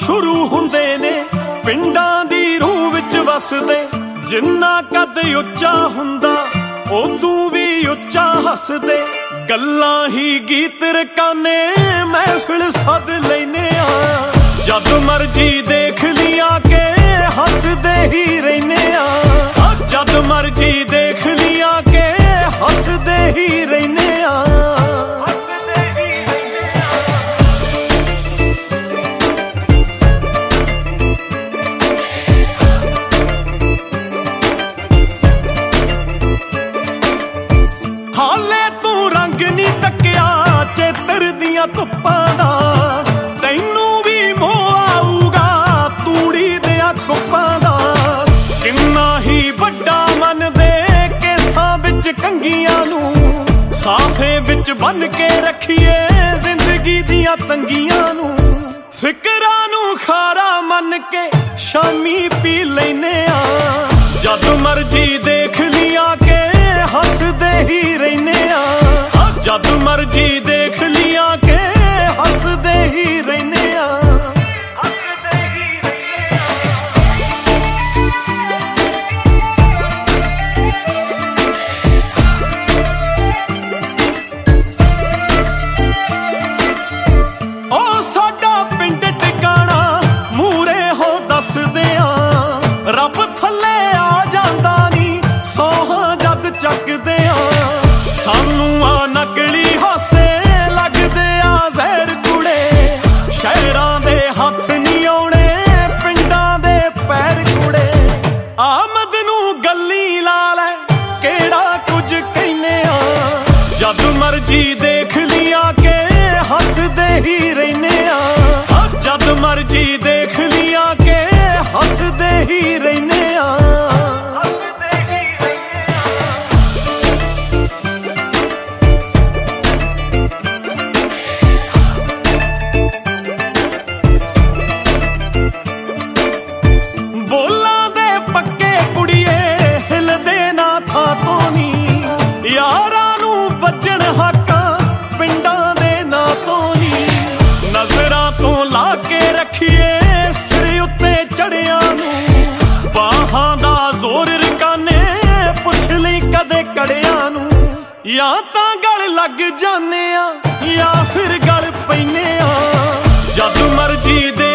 शुरू हुंदे ने पिंडां दी रूह विच वसदे। जिन्ना कद उच्चा हुंदा उदू भी उच्चा हसदे। गल्लां ही गीत रकाने महफिल सद लैने आ। जद मर्जी देख लिया के हसदे ही रहने आ। जद मर्जी देख लिया के हसदे ही रहने आ। हाले तू रंग नी तकिया चेतर दियां धुप्पां दा। तैनू भी मोह आऊगा तूड़ी दियां कुप्पां दा। किन्ना ही वड्डा मन दे केसां विच कंगियां नू। साफे विच बन के रखिए जिंदगी दियां तंगियां नू। फिकरां नू खारा मन के शामी पी लैने आ। जद मर्जी देख लिया के हसदे ही रहने आ। जद मर्जी देख लिया के हसदे ही रहने आ। ओ साडा पिंड टिकाणा मूरे हो दसदे आ। रब थल्ले आ जांदा नी सोहां जद चकदे आ। सानू आ नकली हासे लगदे आ जहर कुड़े। शहरां दे हथ नी आउणे पिंडां दे पैर कुड़े। आमद नू गल्ली ला लै केड़ा कुछ कहने आ। जद मर्जी देख लिया के हसदे ही रहने आ। जद मर्जी देख लिया के हसदे ही रहने आ। बोलां दे पक्के कुड़िए हिलदे ना था तो नी। यारां नू वजन हाकां पिंडां दे ना तो नी। नजरां तो ला के रखिए सिर उत्ते चढ़िया नू। बाहां दा जोर रकाने पुछ लई कदे कड़िया नू। या तां गल लग जाने आ या फिर गल पैने आ। जद मर्जी दे